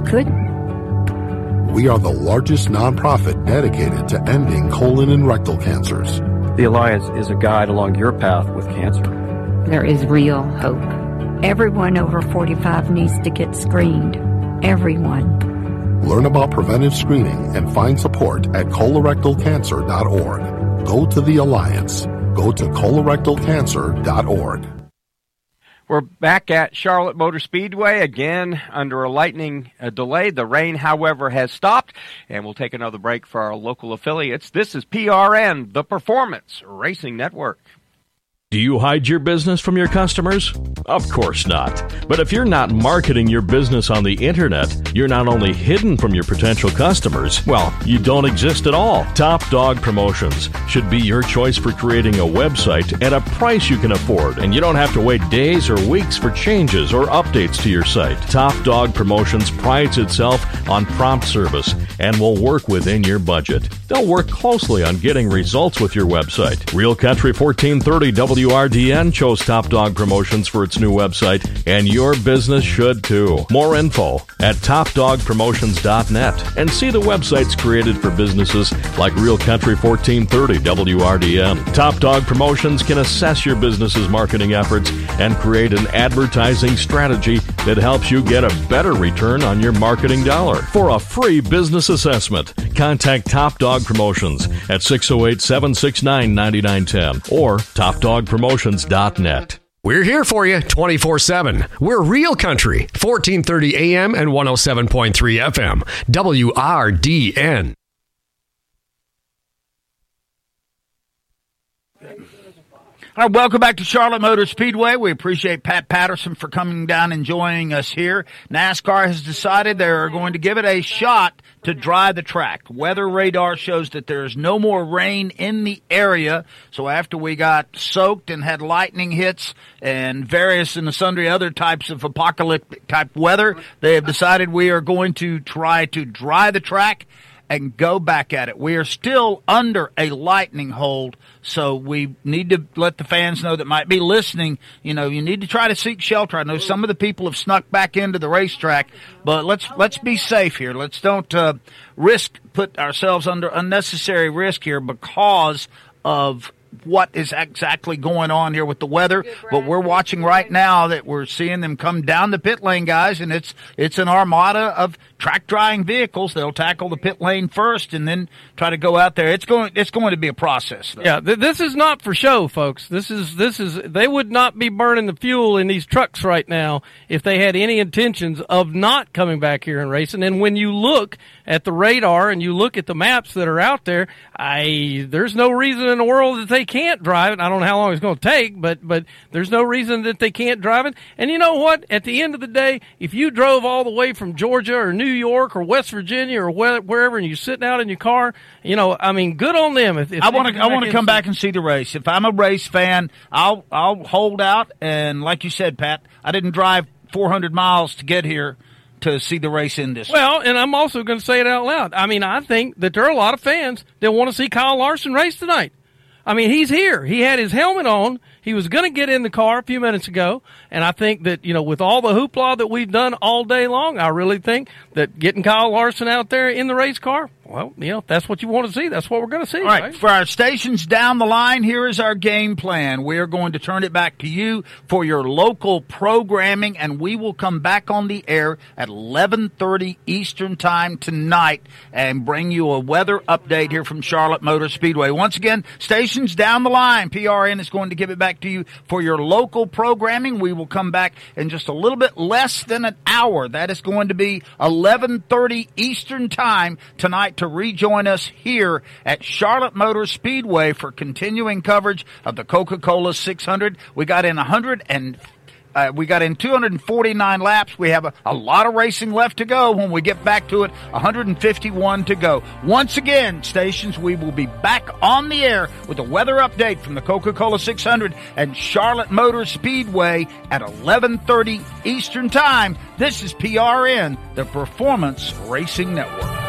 couldn't. We are the largest nonprofit dedicated to ending colon and rectal cancers. The Alliance is a guide along your path with cancer. There is real hope. Everyone over forty-five needs to get screened. Everyone. Learn about preventive screening and find support at colorectal cancer dot org. Go to the Alliance. Go to colorectal cancer dot org. We're back at Charlotte Motor Speedway, again under a lightning uh, delay. The rain, however, has stopped, and we'll take another break for our local affiliates. This is P R N, the Performance Racing Network. Do you hide your business from your customers? Of course not. But if you're not marketing your business on the internet, you're not only hidden from your potential customers, well, you don't exist at all. Top Dog Promotions should be your choice for creating a website at a price you can afford, and you don't have to wait days or weeks for changes or updates to your site. Top Dog Promotions prides itself on prompt service and will work within your budget. They'll work closely on getting results with your website. Real Country fourteen thirty W R D N chose Top Dog Promotions for its new website, and your business should too. More info at top dog promotions dot net, and see the websites created for businesses like Real Country fourteen thirty W R D N. Top Dog Promotions can assess your business's marketing efforts and create an advertising strategy that helps you get a better return on your marketing dollar. For a free business assessment, contact Top Dog Promotions at six oh eight, seven six nine, nine nine one oh or top dog promotions dot net. We're here for you twenty-four seven. We're Real Country, fourteen thirty A M and one oh seven point three F M, W R D N. All right, welcome back to Charlotte Motor Speedway. We appreciate Pat Patterson for coming down and joining us here. NASCAR has decided they are going to give it a shot to dry the track. Weather radar shows that there is no more rain in the area. So after we got soaked and had lightning hits and various and sundry other types of apocalyptic type weather, they have decided we are going to try to dry the track. and go back at it. We are still under a lightning hold, so we need to let the fans know that might be listening. You know, you need to try to seek shelter. I know some of the people have snuck back into the racetrack, but let's let's be safe here. Let's don't uh, risk put ourselves under unnecessary risk here because of what is exactly going on here with the weather. But we're watching right now that we're seeing them come down the pit lane, guys, and it's it's an armada of track drying vehicles. They'll tackle the pit lane first and then try to go out there. It's going it's going to be a process, though. Yeah, th- this is not for show, folks. This is this is they would not be burning the fuel in these trucks right now if they had any intentions of not coming back here and racing. And when you look at the radar and you look at the maps that are out there, I there's no reason in the world that they can't drive it. I don't know how long it's going to take, but but there's no reason that they can't drive it. And you know what? At the end of the day, if you drove all the way from Georgia or New York or West Virginia or where, wherever, and you're sitting out in your car, you know, I mean, good on them. If, if I want to, I want to come back and see the race. If I'm a race fan, I'll I'll hold out. And like you said, Pat, I didn't drive four hundred miles to get here to see the race in this. Well, and I'm also going to say it out loud. I mean, I think that there are a lot of fans that want to see Kyle Larson race tonight. I mean, he's here. He had his helmet on. He was going to get in the car a few minutes ago, and I think that, you know, with all the hoopla that we've done all day long, I really think that getting Kyle Larson out there in the race car, well, you know, that's what you want to see. That's what we're going to see. All right, right, for our stations down the line, here is our game plan. We are going to turn it back to you for your local programming, and we will come back on the air at eleven thirty Eastern Time tonight and bring you a weather update here from Charlotte Motor Speedway. Once again, stations down the line, P R N is going to give it back to you for your local programming. We will come back in just a little bit less than an hour. That is going to be eleven thirty Eastern Time tonight to rejoin us here at Charlotte Motor Speedway for continuing coverage of the Coca-Cola six hundred. We got in one hundred and Uh, we got in two hundred forty-nine laps. We have a, a lot of racing left to go. When we get back to it, one hundred fifty-one to go. Once again, stations, we will be back on the air with a weather update from the Coca-Cola six hundred and Charlotte Motor Speedway at eleven thirty Eastern Time. This is P R N, the Performance Racing Network.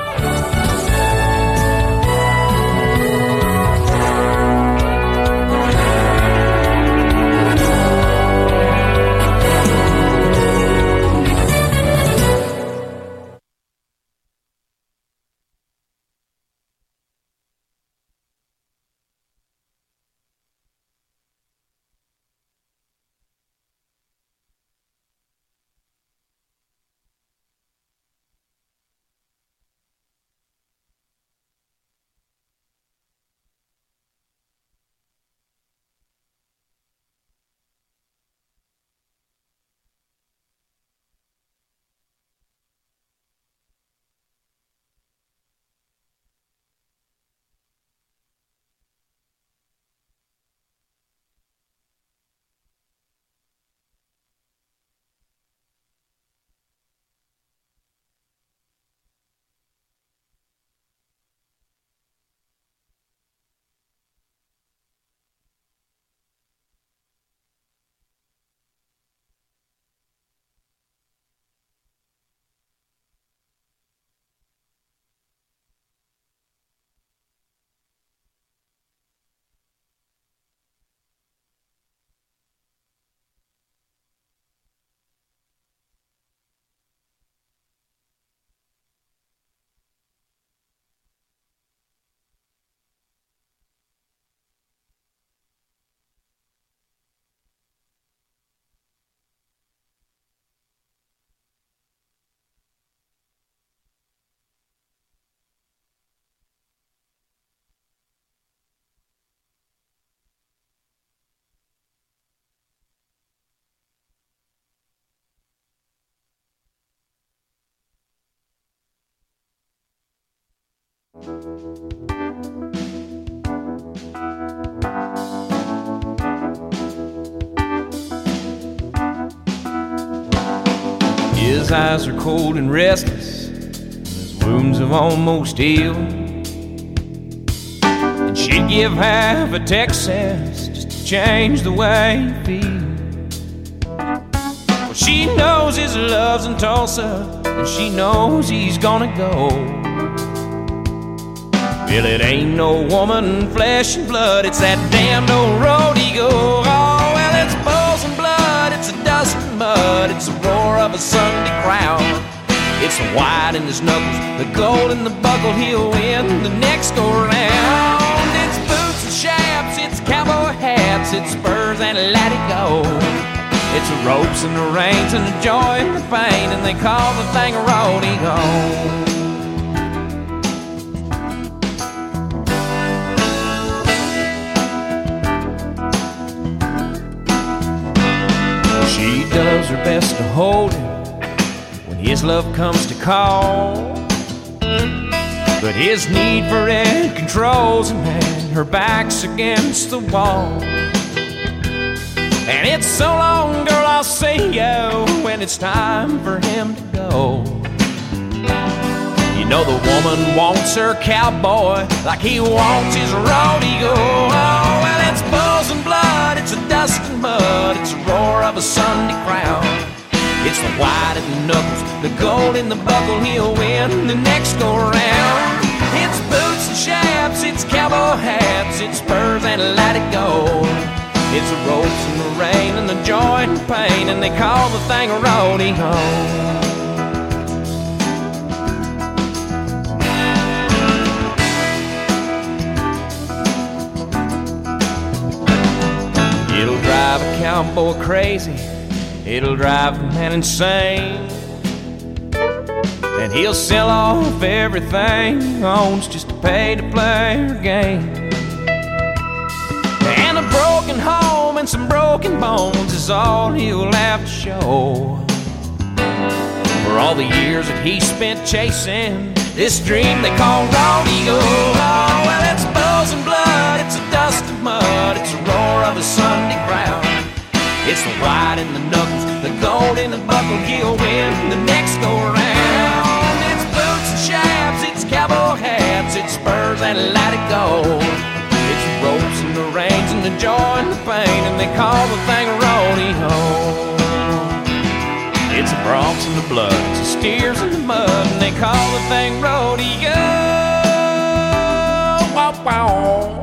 His eyes are cold and restless, his wounds have almost healed. And she'd give half a Texas just to change the way he feels. Well, she knows his love's in Tulsa, and she knows he's gonna go. Well, it ain't no woman, flesh and blood, it's that damned old road ego. Oh, well, it's bulls and blood, it's a dust and mud, it's the roar of a Sunday crowd. It's the white in his knuckles, the gold in the buckle, he'll win the next go round. It's boots and chaps, it's cowboy hats, it's spurs and let it go. It's the ropes and the reins and the joy and the pain, and they call the thing a road ego. She does her best to hold him when his love comes to call, but his need for it controls him, and her back's against the wall. And it's so long, girl, I'll see you when it's time for him to go. You know the woman wants her cowboy like he wants his road ego. Oh, well, it's bulls and blood, it's a dust and mud, it's the roar of a Sunday crowd. It's the white in the knuckles, the gold in the buckle, he'll win the next go round. It's boots and chaps, it's cowboy hats, it's spurs and let it go. It's the ropes and the rain and the joy and the pain, and they call the thing a rodeo. It'll drive a cowboy crazy, it'll drive a man insane, and he'll sell off everything he owns just to pay to play her game. And a broken home and some broken bones is all he'll have to show for all the years that he spent chasing this dream they call rodeo. Oh, well, it's bulls and blood, it's a dust of mud, it's the roar of a Sunday crowd. It's the white in the knuckles, the gold in the buckle, he'll win the next go round. It's boots and chaps, it's cowboy hats, it's spurs and let it go. It's the ropes and the reins and the joy and the pain, and they call the thing a rodeo. It's the broncs and the blood, it's the steers in the mud, and they call the thing rodeo. Wow, wow.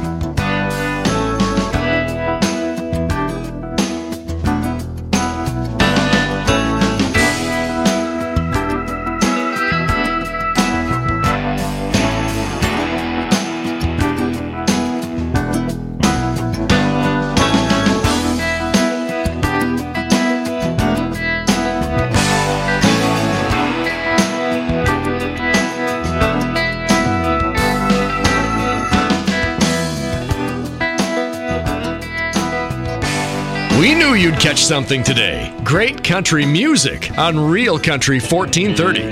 We knew you'd catch something today. Great country music on Real Country fourteen thirty.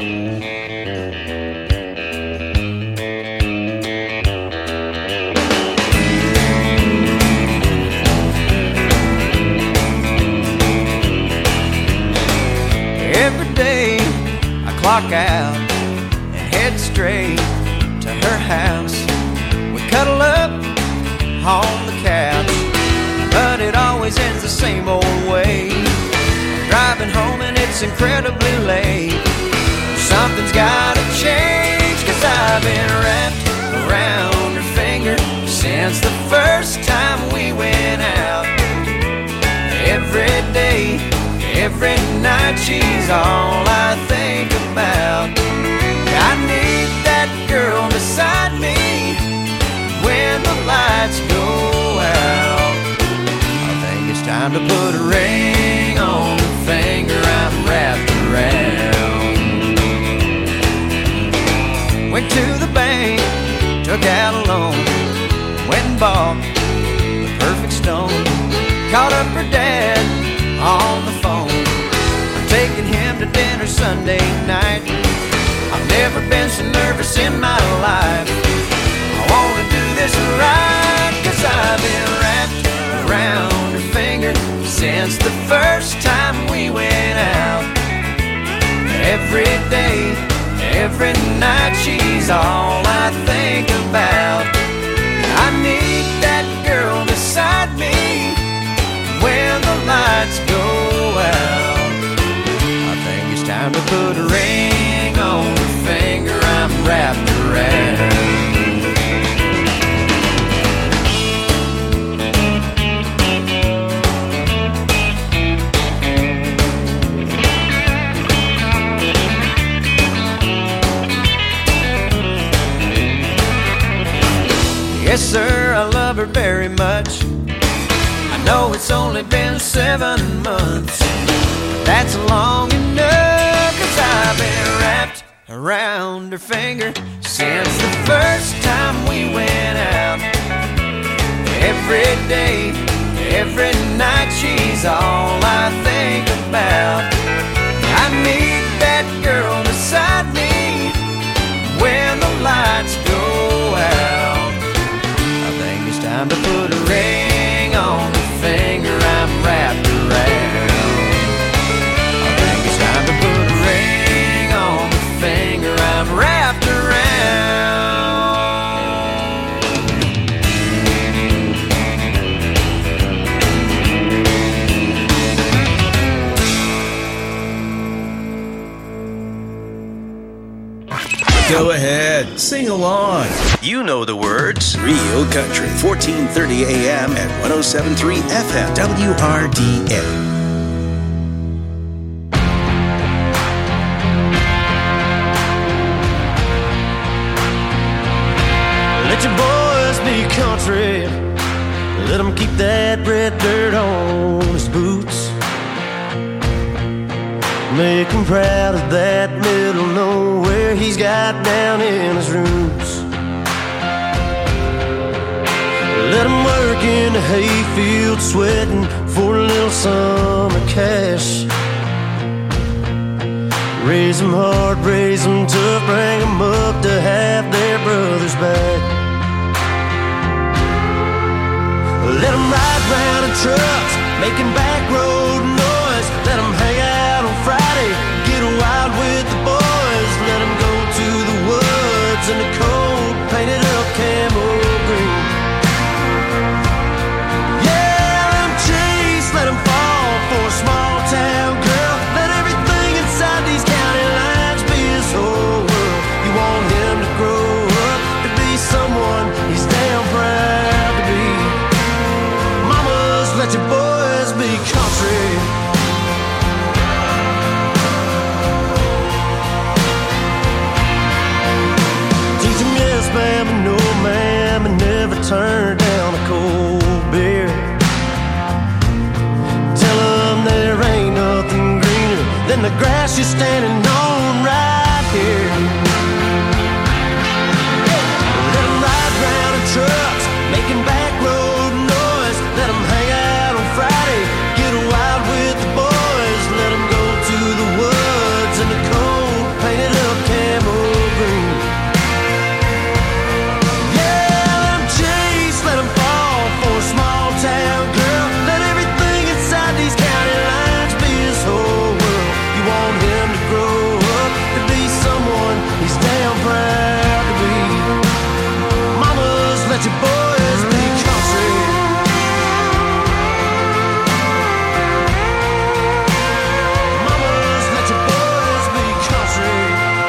Every day I clock out and head straight to her house. We cuddle up on the couch, but it always ends the same old way. I'm driving home and it's incredibly late. Something's gotta change, cause I've been wrapped around her finger since the first time we went out. Every day, every night, she's all I think about. I need that girl beside me when the lights go out. Time to put a ring on the finger I'm wrapped around. Went to the bank, took out a loan, went and bought the perfect stone. Called up her dad on the phone, I'm taking him to dinner Sunday night. I've never been so nervous in my life. I wanna do this right, cause I've been wrapped around her finger since the first time we went out. Every day, every night, she's all I think about. I need that girl beside me when the lights go out. I think it's time to put a ring on the finger I'm wrapped around. very much. I know it's only been seven months. That's long enough, 'cause I've been wrapped around her finger since the first time we went out. Every day, every night, she's all I think about. I need that girl beside me when the lights go out. I think it's time to put a ring on the finger I'm wrapped around. I think it's time to put a ring on the finger I'm wrapped around. Go ahead, sing along. You know the words. Real Country, fourteen thirty A M at one oh seven point three F M, W R D N. Let your boys be country. Let them keep that red dirt on his boots. Make him proud of that middle nowhere he's got down in his roots. Let him work in the hayfield sweating for a little summer cash. Raise them hard, raise them tough, bring them up to have their brothers back. Let them ride round in trucks, making back road noise. Let them hang out on Friday, get wild with the boys. Let them go to the woods in the cold, painted up camo green. Yeah, let them chase, let them fall for a small town girl. Let everything inside these county lines be his whole world. You want him to grow up to be someone he's damn proud to be. Mamas, let your boys be country. Teach them yes, ma'am, and no, ma'am, and never turn down a cold beer. Tell them there ain't nothing greener than the grass you're standing on right here. Let them ride round in trucks, making back road noise. Let them hang out on Friday, get wild with the boys. Let them go to the woods in the cold, painted up camo green. Yeah, let them chase, let them fall for a small town girl. Let everything inside these county lines be his whole world. You want him to grow up to be someone he's damn proud to be. Mamas, let your boys be country. Mamas, let your boys be country.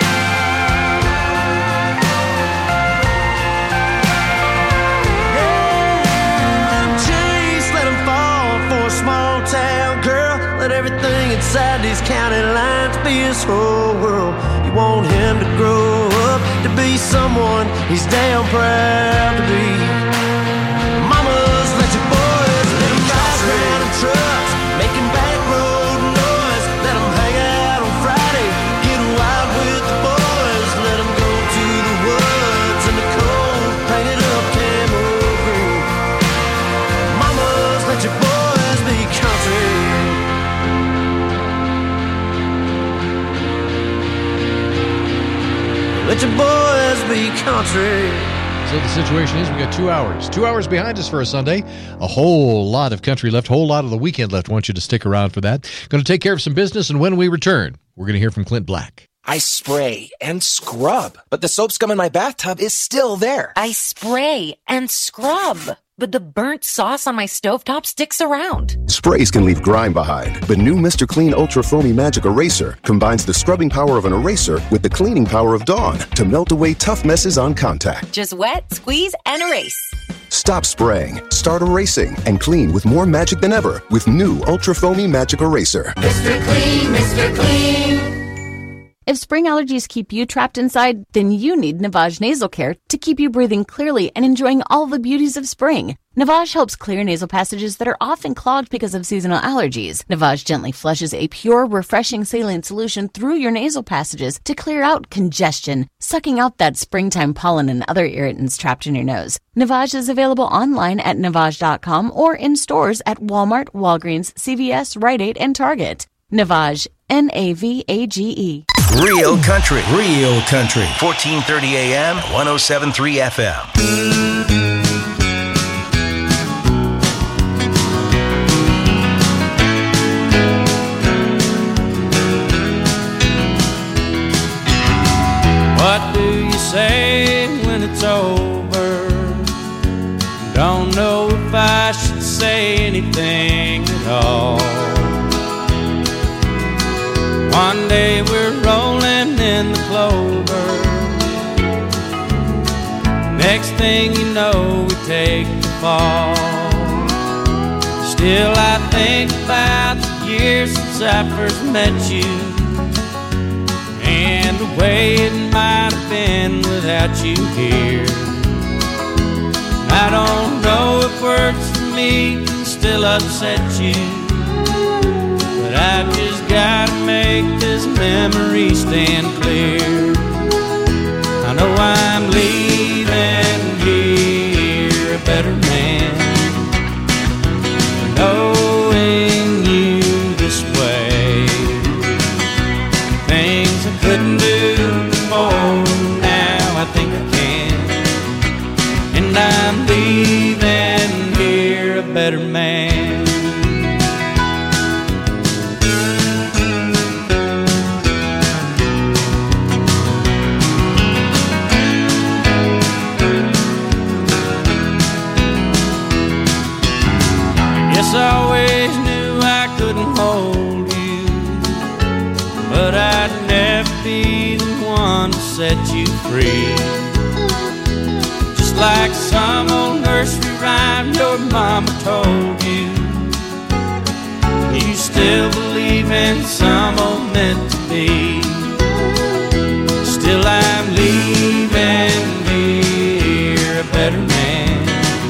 Yeah, let 'em chase, let 'em fall for a small town girl. Let everything inside these county lines be his whole world. You want him to grow up to be someone he's damn proud to be. Mamas, let your boys be country. Ride round in trucks, making back road noise. Let them hang out on Friday, get wild with the boys. Let them go to the woods in the cold, painted up camo green. Mamas, let your boys be country. Let your boys be country. So the situation is we got two hours. Two hours behind us for a Sunday. A whole lot of country left, whole lot of the weekend left. I want you to stick around for that. Going to take care of some business, and when we return, we're going to hear from Clint Black. I spray and scrub, but the soap scum in my bathtub is still there. I spray and scrub, but the burnt sauce on my stovetop sticks around. Sprays can leave grime behind, but new Mister Clean Ultra Foamy Magic Eraser combines the scrubbing power of an eraser with the cleaning power of Dawn to melt away tough messes on contact. Just wet, squeeze, and erase. Stop spraying, start erasing, and clean with more magic than ever with new Ultra Foamy Magic Eraser. Mister Clean, Mister Clean. If spring allergies keep you trapped inside, then you need Navage Nasal Care to keep you breathing clearly and enjoying all the beauties of spring. Navage helps clear nasal passages that are often clogged because of seasonal allergies. Navage gently flushes a pure, refreshing saline solution through your nasal passages to clear out congestion, sucking out that springtime pollen and other irritants trapped in your nose. Navage is available online at navage dot com or in stores at Walmart, Walgreens, C V S, Rite Aid, and Target. Navage, N A V A G E. Real country, real country. fourteen thirty A M, one oh seven point three F M. What do you say when it's over? Don't know if I should say anything at all. One day we're rolling in the clover. Next thing you know, we take the fall. Still I think about the years since I first met you, and the way it might have been without you here. I don't know if words for me can still upset you, but I've just gotta make this memory stand clear. I know I'm leaving here a better man, knowing you this way. Things I couldn't do before, now I think I can. And I'm leaving here a better man. Yes, I always knew I couldn't hold you, but I'd never be the one to set you free. Just like some old nursery rhyme your mama told you, you still believe in some old meant to be. Still I'm leaving here a better man,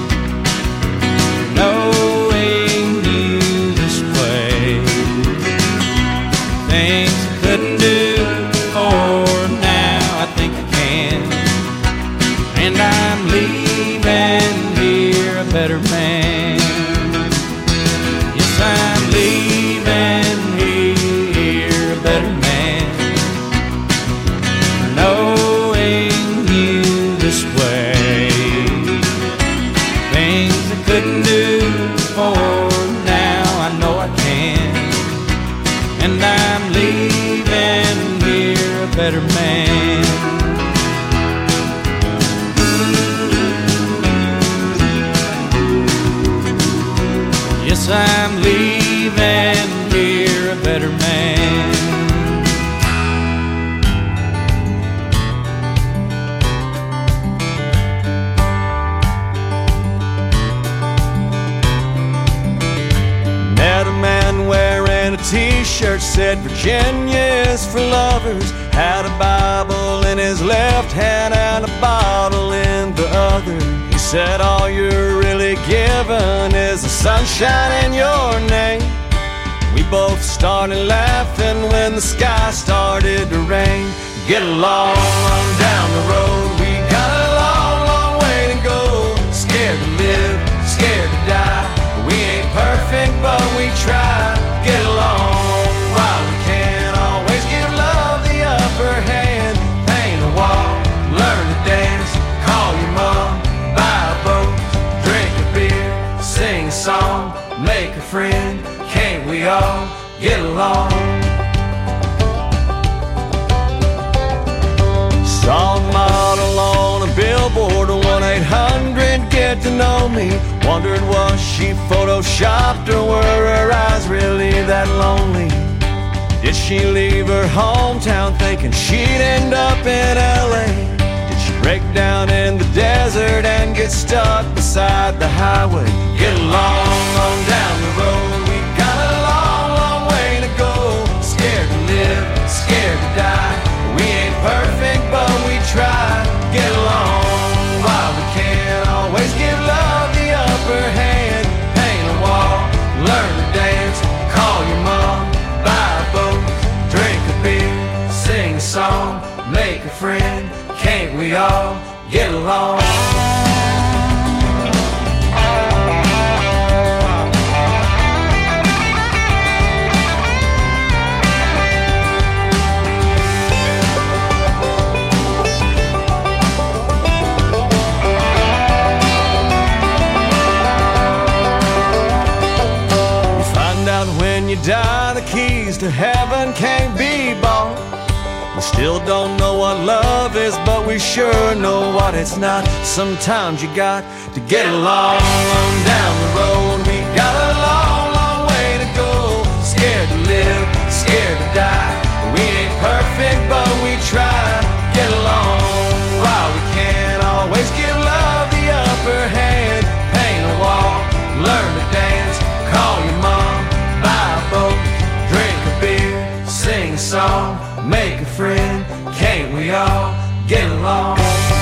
knowing you this way. Things I couldn't do before, now I think I can. And I'm leaving here a better man. Yes, I'm leaving here a better man, knowing you this way. Things I couldn't do before, now I know I can. And I'm leaving here a better man. Yes, I'm leaving here a better man. Met a man wearing a t-shirt said Virginia is for lovers. Had a Bible in his left hand and a bottle in the other. He said all you're really given is the sunshine in your name. We both started laughing when the sky started to rain. Get along on down the road, we got a long, long way to go. Scared to live, scared to die. We ain't perfect, but we try. Get along while we can. Always give love the upper hand. Paint a wall, learn to dance. Call your mom, buy a boat, drink a beer, sing a song, make a friend. Can't we all get along? Saw a model on a billboard, one eight hundred get to know me. Wondered was she photoshopped or were her eyes really that lonely? Did she leave her hometown thinking she'd end up in L A? Did she break down in the desert and get stuck beside the highway? Get along on down the road, we got a long, long way to go. Scared to live, scared to die. friend, can't we all get along? When you die, the keys to heaven can't be bought. We still don't know what love is, but we sure know what it's not. Sometimes you got to get along. On down the road, we got a long, long way to go. Scared to live, scared to die. We ain't perfect, but we try. Get along while we can. Always give love the upper hand. Paint a wall, learn to dance, call your mom, buy a boat, drink a beer, sing a song, make a friend. Can't we all get along?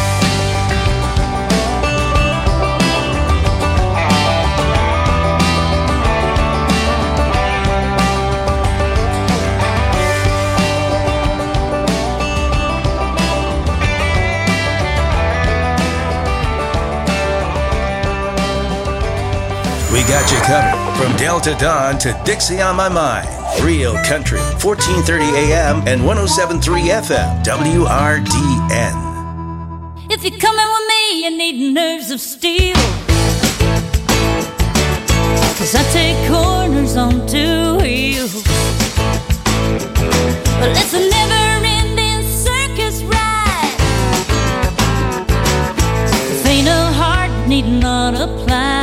We got you covered from Delta Dawn to Dixie on My Mind. Real Country, fourteen thirty A M and one oh seven point three F M, W R D N. If you're coming with me, you need nerves of steel. 'Cause I take corners on two wheels. Well, it's a never-ending circus ride. The faint of heart need not apply.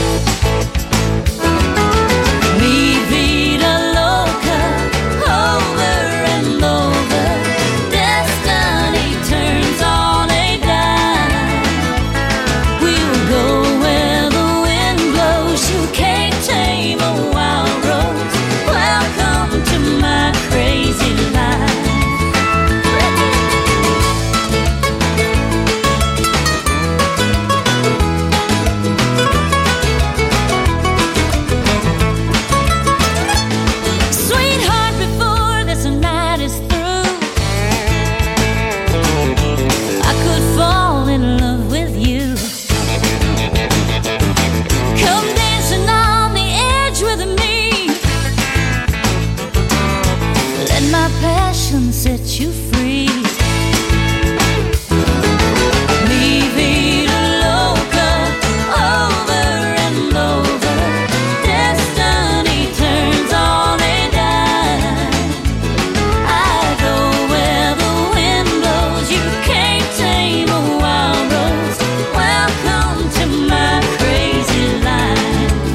Set you free. Mi vida loca, over and over. Destiny turns on a dime. I go where the wind blows. You can't tame a wild rose. Welcome to my crazy life.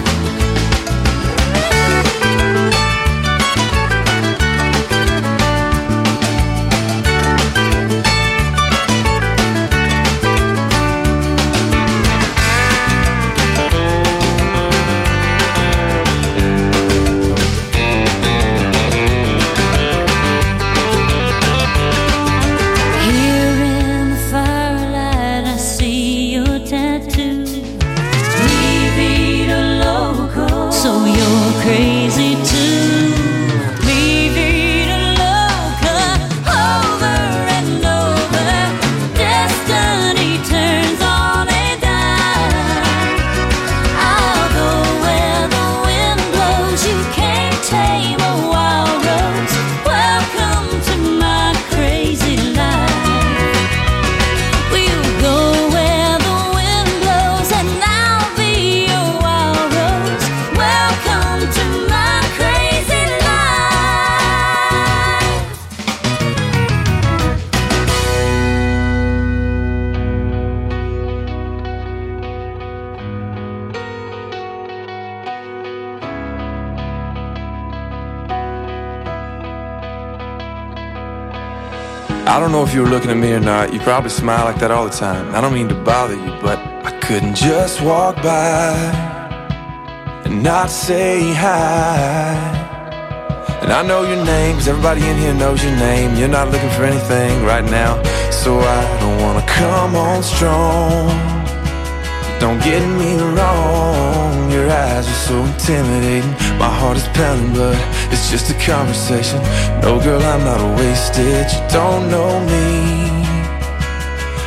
Crazy too. Mi vida loca, over and over. Destiny turns on a dime. I'll go where the wind blows. You can't tame a wild rose. Welcome to my crazy life. We'll go where the wind blows, and I'll be your wild rose. Welcome to my crazy life. I don't know if you were looking at me or not. You probably smile like that all the time. I don't mean to bother you, but I couldn't just walk by and not say hi. And I know your name, 'cause everybody in here knows your name. You're not looking for anything right now, so I don't wanna come on strong. Don't get me wrong, your eyes are so intimidating. My heart is pounding, but it's just a conversation. No, girl, I'm not wasted. You don't know me.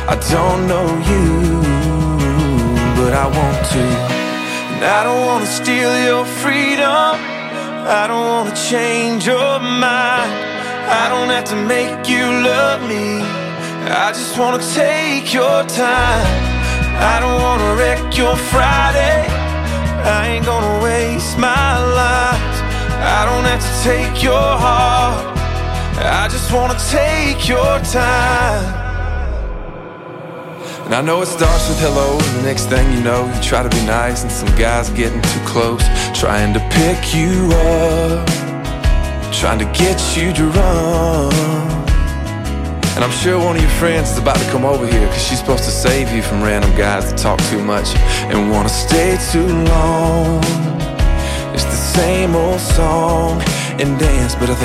I don't know you, but I want to. And I don't wanna steal your freedom, I don't wanna change your mind, I don't have to make you love me, I just wanna take your time. I don't wanna wreck your Friday, I ain't gonna waste my life. I don't have to take your heart, I just wanna take your time. And I know it starts with hello, and the next thing you know, you try to be nice, and some guy's getting too close, trying to pick you up, trying to get you drunk. And I'm sure one of your friends is about to come over here, cause she's supposed to save you from random guys that talk too much and wanna stay too long. It's the same old song and dance, but I think